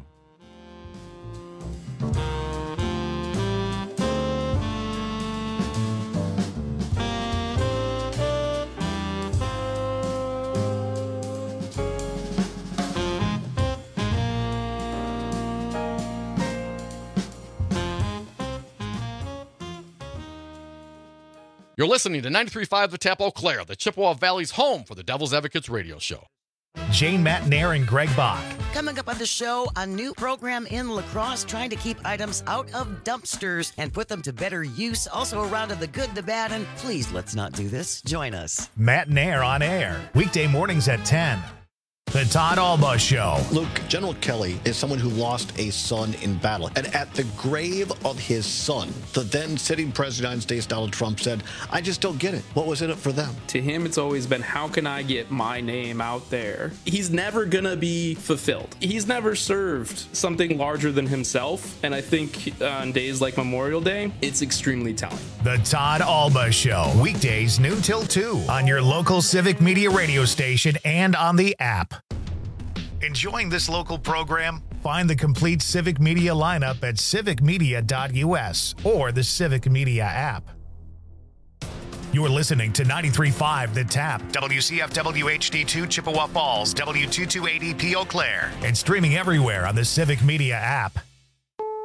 Speaker 7: You're listening to ninety-three point five The Tap Eau Claire, the Chippewa Valley's home for the Devil's Advocates radio show.
Speaker 5: Jane Matnair and Greg Bach.
Speaker 20: Coming up on the show, a new program in La Crosse trying to keep items out of dumpsters and put them to better use. Also a round of the good, the bad, and please let's not do this. Join us.
Speaker 5: Matnair on air, weekday mornings at ten. The Todd Alba Show.
Speaker 8: Luke, General Kelly is someone who lost a son in battle. And at the grave of his son, the then sitting president of the United States, Donald Trump, said, I just don't get it. What was in it for them?
Speaker 9: To him, it's always been, how can I get my name out there? He's never going to be fulfilled. He's never served something larger than himself. And I think on days like Memorial Day, it's extremely telling.
Speaker 5: The Todd Alba Show. Weekdays noon till two on your local Civic Media radio station and on the app. Enjoying this local program? Find the complete Civic Media lineup at civic media dot u s or the Civic Media app. You're listening to ninety-three point five The Tap, W C F W H D two Chippewa Falls, W two two eight E P Eau Claire, and streaming everywhere on the Civic Media app.